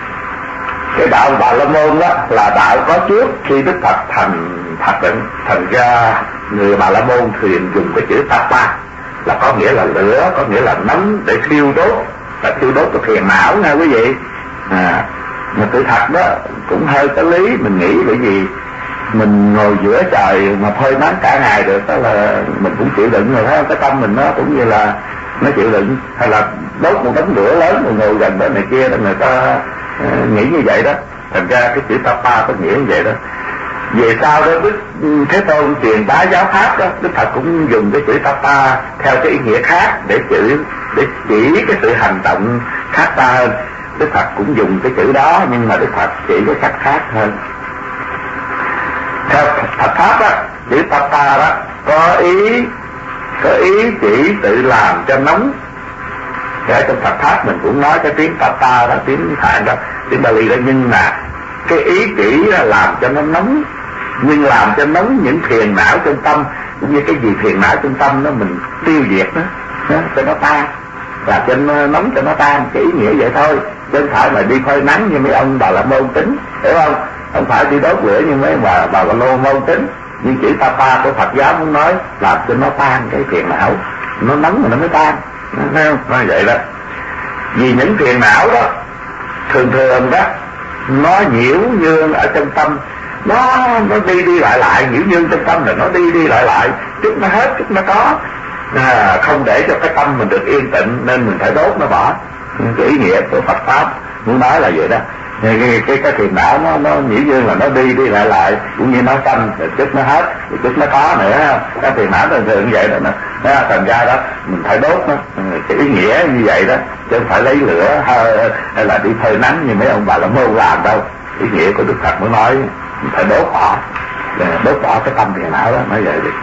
Cái đạo Bà La Môn đó là đạo có trước khi Đức Phật thành Phật định. Thành ra người Bà La Môn thuyền dùng cái chữ Tapa là có nghĩa là lửa, có nghĩa là nóng để thiêu đốt, là thiêu đốt cái phiền não nha quý vị. À, mà tự thật đó cũng hơi có lý, mình nghĩ bởi vì mình ngồi giữa trời mà phơi nắng cả ngày được, đó là mình cũng chịu đựng rồi, thấy cái tâm mình nó cũng như là nó chịu đựng. Hay là đốt một đống lửa lớn rồi ngồi gần đó này kia đó, người ta uh, nghĩ như vậy đó. Thành ra cái chữ Tapa có nghĩa như vậy đó. Về sau đó Đức Thế Tôn truyền bá giáo pháp đó, Đức Phật cũng dùng cái chữ Tapa theo cái ý nghĩa khác để chữ để chỉ cái sự hành động khác ta hơn. Đức Phật cũng dùng cái chữ đó, nhưng mà Đức Phật chỉ cái cách khác hơn. Theo Phật pháp đó, chữ Tapa đó có ý có ý chỉ tự làm cho nóng. Để trong Phật pháp mình cũng nói cái tiếng Tapa đó, tiếng Hàn đó, tiếng Bali đó, nhưng mà cái ý chỉ là làm cho nó nóng, nhưng làm cho nóng những phiền não trong tâm, cũng như cái gì phiền não trong tâm đó mình tiêu diệt nó, đó cho nó tan, làm cho nó nóng cho nó tan, cái ý nghĩa vậy thôi. Chứ không phải là đi phơi nắng như mấy ông Bà La Môn tính, hiểu không? Không phải đi đốt lửa như mấy bà bà La Môn tính. Nhưng chữ Tapa của Phật giáo muốn nói làm cho nó tan cái phiền não, nó nóng mà nó mới tan, thấy không? Nói vậy đó. Vì những phiền não đó thường thường đó nó nhiễu nhương ở trong tâm, nó nó đi đi lại lại, nhiễu nhương trong tâm là nó đi đi lại lại, chút nó hết chút nó có, à, không để cho cái tâm mình được yên tĩnh, nên mình phải đốt nó bỏ. Cái ý nghĩa của Phật pháp muốn nói là vậy đó. Cái cái, cái, cái phiền não nó nó nhiễu nhương là nó đi đi lại lại, cũng như nó xanh rồi chút nó hết rồi chút nó có nữa. Cái phiền não thường thường như vậy đó, nó thành ra đó mình phải đốt nó. Cái ý nghĩa như vậy đó, chứ không phải lấy lửa hay, hay là đi phơi nắng như mấy ông Bà La Môn làm đâu. Ý nghĩa của Đức Phật mới nói mình phải đốt bỏ, đốt bỏ cái tâm phiền não đó, nói vậy đi.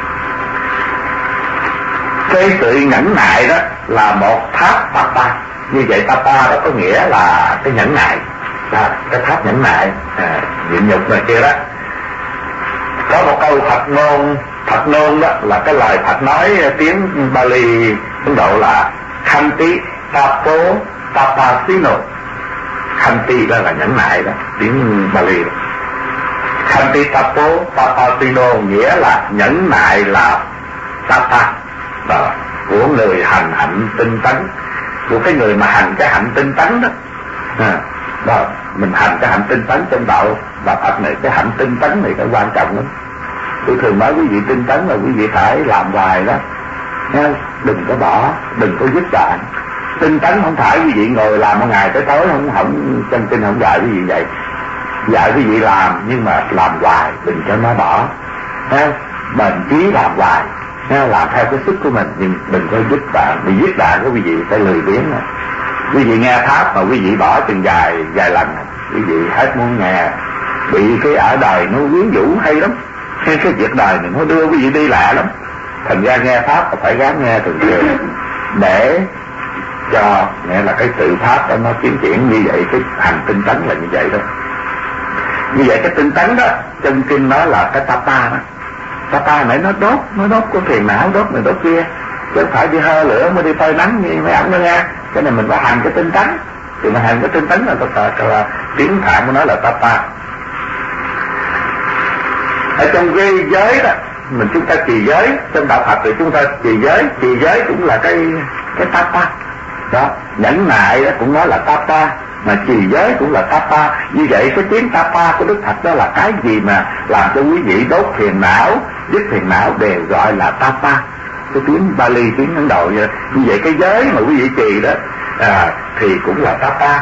Cái sự nhẫn nại đó là một tháp Tapa. Như vậy Tapa đó có nghĩa là cái nhẫn nại, à, cái tháp nhẫn nại, à, nhịn nhục này kia đó. Có một câu Phật ngôn, Phật ngôn đó là cái lời Phật nói tiếng Bali Ấn Độ là Khanti Tapo Tapasino. Khanti đó là nhẫn nại đó, tiếng Bali đó. Khanti Tapo Tapasino nghĩa là nhẫn nại là Tapa đó, của người hành hạnh tinh tấn, của cái người mà hành cái hạnh tinh tấn đó. À, đó, mình hành cái hạnh tinh tấn trong đạo đạo Phật này, cái hạnh tinh tấn này cái quan trọng lắm. tôi thường nói quý vị tinh tấn là quý vị phải làm hoài đó, đừng có bỏ, đừng có dứt đoạn. Tinh tấn không phải quý vị ngồi làm một ngày tới tối không không chân kinh không dạy quý vị vậy. Dạy quý vị làm nhưng mà làm hoài, đừng cho nó bỏ. Bền chí làm hoài, làm theo cái sức của mình, nhưng đừng có dứt đoạn. Vì dứt đoạn của quý vị phải lười biếng. Quý vị nghe pháp mà quý vị bỏ chừng vài vài lần, quý vị hết muốn nghe. Bị cái ở đời nó quyến rũ hay lắm, cái việc đời này nó đưa quý vị đi lạ lắm. Thành ra nghe pháp phải gắng nghe thường thường để cho nghĩa là cái tự pháp đó nó tiến triển. Như vậy cái hành tinh tấn là như vậy đó. Như vậy cái tinh tấn đó trong kinh nói là cái tapa đó. Tapa này nó đốt, nó đốt của phiền não, đốt này đốt kia, chứ không phải đi hơ lửa mới đi phơi nắng như mấy ông đó nghe. Cái này mình phải hành cái tinh tấn. Thì mà hành cái tinh tấn là là, là tiếng Phạn của nó là tapa. Ở trong cái giới đó mình chúng ta trì giới, trong đạo Phật thì chúng ta trì giới, trì giới cũng là cái cái tapa đó. Nhẫn nại đó cũng nói là tapa, mà trì giới cũng là tapa. Như vậy cái tiếng tapa của Đức Phật đó là cái gì mà làm cho quý vị đốt phiền não, dứt phiền não đều gọi là tapa. Cái tiếng Bali, tiếng Ấn Độ vậy. Như vậy cái giới mà quý vị trì đó à, thì cũng là tapa.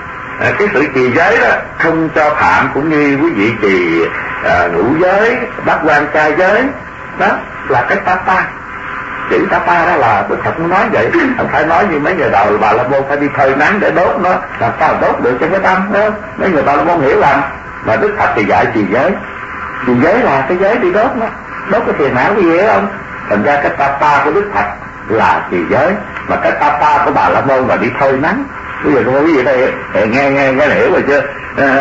À, cái sự trì giới đó không cho phạm cũng như quý vị trì à, ngũ giới, bát quan trai giới, đó là cái tapa. Chữ tapa đó là Đức Phật muốn nói vậy, không phải nói như mấy người đầu Bà La Môn phải đi phơi nắng để đốt nó, làm sao đốt được cho cái tâm đó. Mấy người Bà La Môn hiểu lầm, mà Đức Phật thì dạy trì giới. Trì giới là cái giới đi đốt nó, đốt cái phiền não, quý vị hiểu không? Thành ra cái tapa của Đức Phật là trì giới, mà cái tapa của Bà La Môn là đi phơi nắng. Bây giờ quý vị đây nghe nghe nghe hiểu rồi chưa?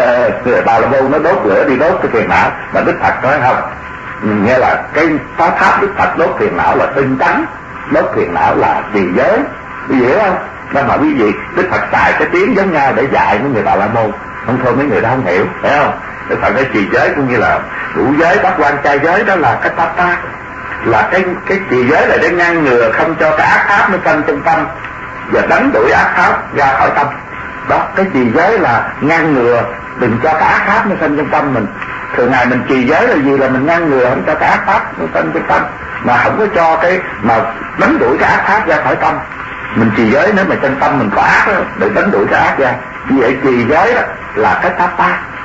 À, Bà La Môn nó đốt lửa đi đốt cái phiền não, mà Đức Phật nói không, nghe là cái pháp pháp Đức Phật đốt phiền não là tinh tấn, đốt phiền não là trì giới, quý vị hiểu không? Nên mà quý vị Đức Phật xài cái tiếng giống nhau để dạy mấy người Bà La Môn, không thôi mấy người đó không hiểu, phải không? Đức Phật cái trì giới cũng như là ngũ giới, bát quan trai giới, đó là cái tapa, là cái cái trì giới là để ngăn ngừa không cho cái ác pháp nó sanh trong tâm và đánh đuổi ác pháp ra khỏi tâm. Đó, cái trì giới là ngăn ngừa đừng cho cái ác pháp nó sanh trong tâm mình. Thường ngày mình trì giới là gì? Là mình ngăn ngừa không cho cái ác pháp nó sanh trong tâm, mà không có cho cái mà đánh đuổi cái ác pháp ra khỏi tâm. Mình trì giới nếu mà trong tâm mình có ác đó, để đánh đuổi cái ác ra. Như vậy trì giới đó là cái tapa,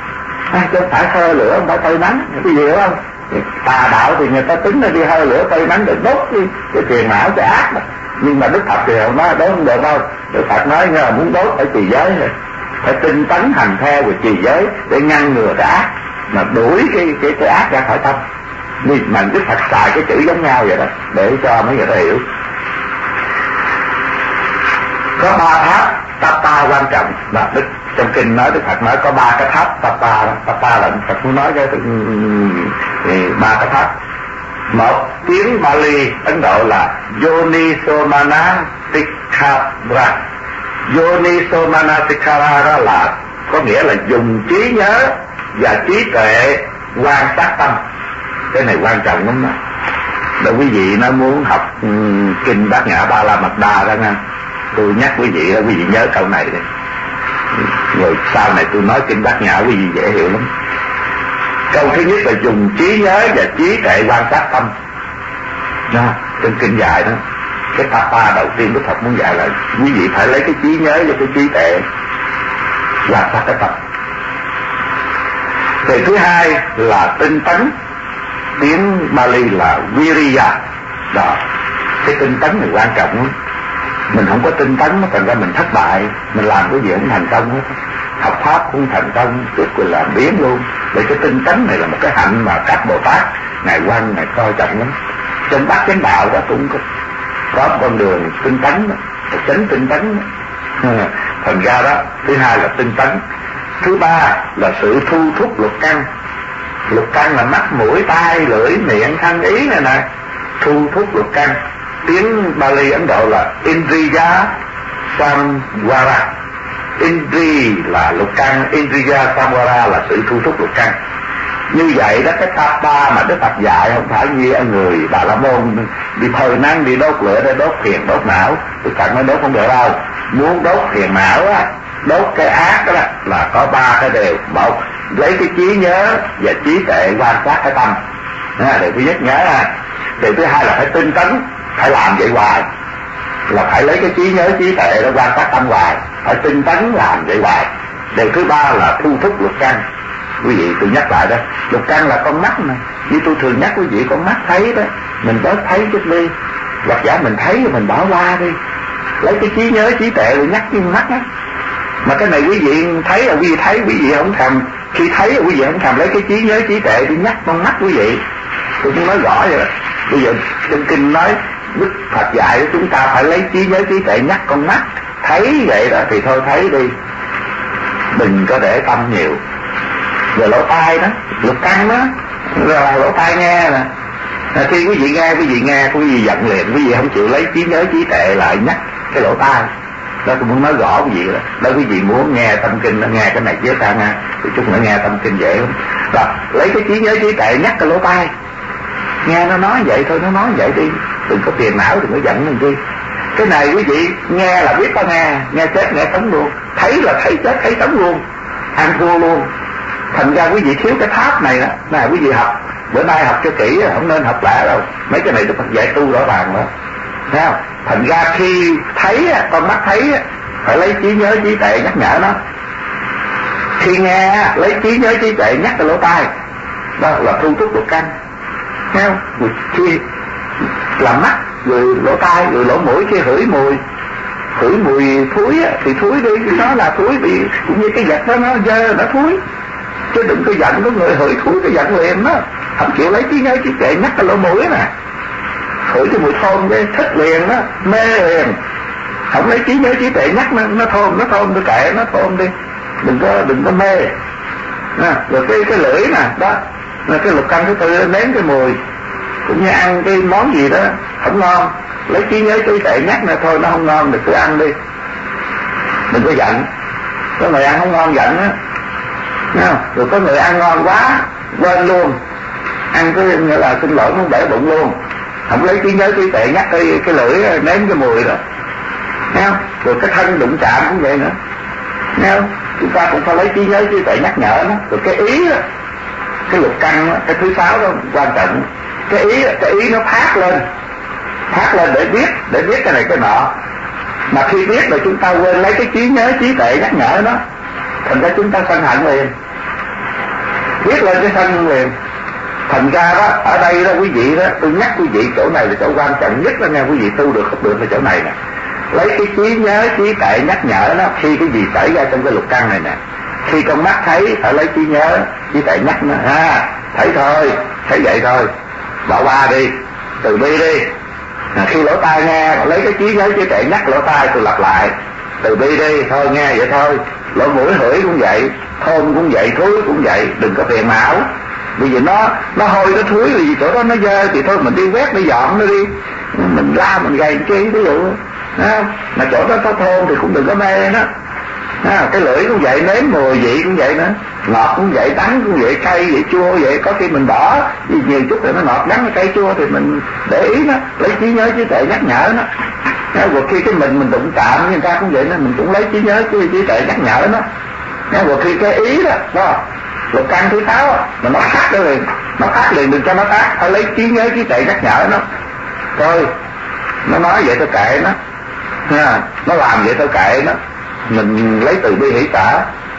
à, chứ không phải hơ lửa, không phải phơi nắng, quý vị hiểu không? Tà đạo thì người ta tính là đi hơ lửa phơi nắng để đốt cái, cái phiền não, cái ác đó. Nhưng mà Đức Phật thì không nói đốt không được đâu. Đức Phật nói là muốn đốt phải trì giới rồi, phải tinh tấn hành theo và trì giới để ngăn ngừa cái ác, mà đuổi cái cái cái ác ra khỏi tâm. Nhưng mà Đức Phật xài cái chữ giống nhau vậy đó để cho mấy người ta hiểu. Có ba tháp tapa quan trọng mà Đức trong kinh nói, Đức Phật nói có ba cái tháp tapa. Tapa là Đức Phật muốn nói cái ba cái tháp. Một tiếng Bali Ấn Độ là Yonisomana Sikkara. Yonisomana Sikkara đó là có nghĩa là dùng trí nhớ và trí tuệ quan sát tâm. Cái này quan trọng lắm đó. Để quý vị nó muốn học um, kinh Bát Nhã Ba La Mật Đa đó nha, tôi nhắc quý vị đó, quý vị nhớ câu này đi. Rồi sau này tôi nói kinh Bát Nhã quý vị dễ hiểu lắm. Câu thứ nhất là dùng trí nhớ và trí tuệ quan sát tâm. Đó, trong kinh dạy đó, cái tapa đầu tiên Đức Phật muốn dạy là quý vị phải lấy cái trí nhớ và cái trí tuệ quan sát cái tâm. Rồi thứ hai là tinh tấn, tiếng Bali là Viriya. Đó, cái tinh tấn này quan trọng lắm. Mình không có tinh tấn nó thành ra mình thất bại, mình làm cái gì cũng thành công hết, học pháp cũng thành công, rất là làm biến luôn. Để cái tinh tấn này là một cái hạnh mà các Bồ Tát ngài quan ngài coi trọng lắm. Trong bát chánh đạo đó cũng có, có con đường tinh tấn, chánh tinh tấn. Thành ra đó, thứ hai là tinh tấn. Thứ ba là sự thu thúc lục căn. Lục căn là mắt, mũi, tai, lưỡi, miệng, thân, ý này nè. Thu thúc lục căn. Tiếng Bali Ấn Độ là Indriya Samvara. Indri là lục căn, Indriya Samvara là sự thu thúc lục căn. Như vậy đó, cái tapa mà Đức Phật dạy không phải như người Bà La Môn đi phơi nắng đi đốt lửa để đốt phiền đốt não. Đức Phật nói đốt không được đâu. Muốn đốt phiền não á, đốt cái ác đó là có ba cái điều. Một, lấy cái trí nhớ và trí tuệ quan sát cái tâm. À, điều thứ nhất nhớ ha. Điều thứ hai là phải tinh tấn, phải làm vậy hoài, là phải lấy cái trí nhớ trí tuệ đó quan sát tâm hoài, phải tinh tấn làm vậy hoài. Điều thứ ba là thu thúc lục căn. Quý vị tôi nhắc lại đó, lục căn là con mắt này, như tôi thường nhắc quý vị, con mắt thấy đó, mình bớt thấy chút đi, hoặc giả mình thấy rồi mình bỏ qua đi, lấy cái trí nhớ trí tuệ rồi nhắc cái mắt á. Mà cái này quý vị thấy là quý vị thấy, quý vị không thèm, khi thấy là quý vị không thèm lấy cái trí nhớ trí tuệ đi nhắc con mắt quý vị. Tôi cũng nói rõ vậy đó. Bây giờ trong kinh nói Đức Phật dạy chúng ta phải lấy trí nhớ trí tuệ nhắc con mắt. Thấy vậy đó thì thôi thấy đi, đừng có để tâm nhiều. Rồi lỗ tai đó, lục căn đó, rồi lỗ tai nghe nè. Khi quý vị nghe, quý vị nghe, quý vị giận liền, quý vị không chịu lấy trí nhớ trí tuệ lại nhắc cái lỗ tai. Đó tôi muốn nói rõ quý vị đó. Đó quý vị muốn nghe tâm kinh, nghe cái này với ta nghe, thì chút nữa nghe tâm kinh dễ lắm. Rồi lấy cái trí nhớ trí tuệ nhắc cái lỗ tai. Nghe nó nói vậy thôi, nó nói vậy đi, đừng có phiền não, đừng có giận làm chi. Cái này quý vị nghe là biết có nghe, nghe chết nghe sống luôn, thấy là thấy chết thấy sống luôn, ăn thua luôn. Thành ra quý vị thiếu cái tháp này đó. Này quý vị học, bữa nay học cho kỹ, không nên học lạ đâu. Mấy cái này Đức Phật dạy tu rõ ràng đó. Thấy không? Thành ra khi thấy, con mắt thấy, phải lấy trí nhớ trí tuệ nhắc nhở nó. Khi nghe, lấy trí nhớ trí tuệ nhắc cái lỗ tai. Đó là thu thúc lục căn. Thấy không? Rồi khi làm mắt, rồi lỗ tai, rồi lỗ mũi, khi hửi mùi, hửi mùi thúi thì thúi đi, nó là thúi, vì cũng như cái vật đó nó dơ, nó thúi. Chứ đừng có giận, có người hửi thúi cái giận liền đó, không chịu lấy trí nhớ trí tuệ nhắc cái lỗ mũi nè, hửi cái mùi thơm cái thích liền đó, mê liền, không lấy trí nhớ trí tuệ nhắc nó, nó thơm, nó thơm, tôi kệ nó thơm đi, đừng có đừng có mê. À, rồi cái cái lưỡi nè, đó là cái lục căn thứ tư, nếm cái mùi, cũng như ăn cái món gì đó không ngon, lấy trí nhớ trí tuệ nhắc nè, thôi nó không ngon, đừng cứ ăn đi, đừng có giận. Có người ăn không ngon giận á, rồi có người ăn ngon quá quên luôn, ăn cái nghĩa là xin lỗi muốn bể bụng luôn, không lấy trí nhớ trí tuệ nhắc cái cái lưỡi nếm cái mùi đó, thấy không? Rồi cái thân đụng chạm cũng vậy nữa, thấy không? Chúng ta cũng phải lấy trí nhớ trí tuệ nhắc nhở nó. Rồi cái ý đó, cái lục căn đó, cái thứ sáu đó quan trọng. Cái ý cái ý nó phát lên, phát lên để biết, để biết cái này cái nọ. Mà khi biết rồi chúng ta quên lấy cái trí nhớ trí tuệ nhắc nhở nó, thành ra chúng ta sân hận liền, biết lên cái sân liền. Thành ra đó, ở đây đó quý vị đó, tôi nhắc quý vị chỗ này là chỗ quan trọng nhất đó nghe, quý vị tu được không được là chỗ này nè. Lấy cái trí nhớ trí tuệ nhắc nhở nó khi cái gì xảy ra trong cái lục căn này nè. Khi con mắt thấy phải lấy trí nhớ trí tuệ nhắc nó, à, thấy thôi, thấy vậy thôi, bỏ qua đi, từ bi đi. À, khi lỗ tai nghe lấy cái trí nhớ trí tuệ nhắc lỗ tai, tôi lặp lại, từ bi đi, thôi nghe vậy thôi. Lỗ mũi hửi cũng vậy, thơm cũng vậy, thúi cũng vậy, đừng có phiền não. Bây giờ nó nó hôi nó thúi vì chỗ đó nó dơ thì thôi mình đi quét đi dọn nó đi, mình la mình gầy chi ví dụ. À, mà chỗ đó có thơm thì cũng đừng có mê nó. À, cái lưỡi cũng vậy, nếm mùi vị cũng vậy nữa, ngọt cũng vậy, đắng cũng vậy, cay vậy, chua vậy. Có khi mình bỏ nhiều chút rồi nó ngọt đắng cay chua thì mình để ý nó, lấy trí nhớ trí tuệ nhắc nhở nó. À, rồi khi cái mình mình đụng chạm với người ta cũng vậy đó, mình cũng lấy trí nhớ trí, trí tuệ nhắc nhở nó. À, rồi khi cái ý đó, đó lục căn thứ sáu mà nó khác đó liền, nó khác liền, đừng cho nó khác, phải lấy trí nhớ trí tuệ nhắc nhở nó. Thôi nó nói vậy tôi kệ nó, à, nó làm vậy tôi kệ nó, mình lấy từ bi hỷ xả,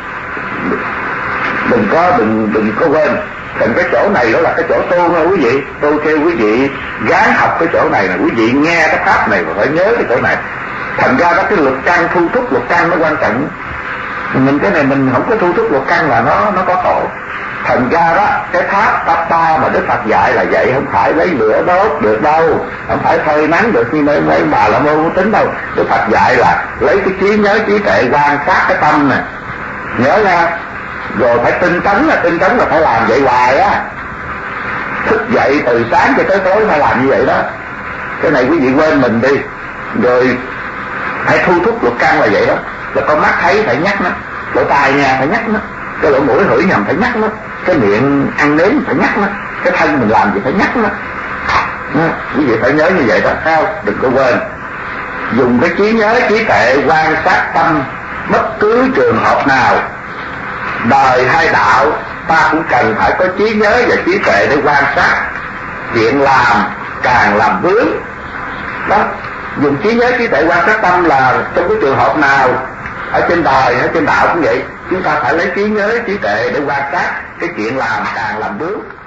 đừng có đừng đừng có quên. Thành cái chỗ này đó là cái chỗ tu nha quý vị. Tôi kêu quý vị gán học cái chỗ này nè, quý vị nghe cái pháp này mà phải nhớ cái chỗ này. Thành ra đó cái lục căn, thu thúc lục căn nó quan trọng. Mình cái này mình không có thu thúc lục căn là nó nó có tội. Thành ra đó cái tháp tắp ba mà Đức Phật dạy là vậy, không phải lấy lửa đốt được đâu, không phải phơi nắng được như mấy mấy bà la môn tính đâu. Đức Phật dạy là lấy cái trí nhớ trí tuệ quan sát cái tâm nè, nhớ ra. Rồi phải tinh tấn, là tinh tấn là phải làm vậy hoài á, thức dậy từ sáng cho tới tối phải làm như vậy đó. Cái này quý vị quên mình đi. Rồi hãy thu thúc lục căn là vậy đó, là con mắt thấy phải nhắc nó, lỗ tai nghe phải nhắc nó, cái lỗ mũi hửi nhầm phải nhắc nó, cái miệng ăn nếm phải nhắc nó, cái thân mình làm gì phải nhắc nó. À, quý vị phải nhớ như vậy đó, sao đừng có quên. Dùng cái trí nhớ trí tuệ quan sát tâm, bất cứ trường hợp nào, đời hay đạo, ta cũng cần phải có trí nhớ và trí tuệ để quan sát. chuyện làm càng làm vướng. Đó, dùng trí nhớ trí tuệ quan sát tâm là trong cái trường hợp nào ở trên đời, ở trên đạo cũng vậy, chúng ta phải lấy trí nhớ trí tuệ để quan sát cái chuyện làm càng làm vướng.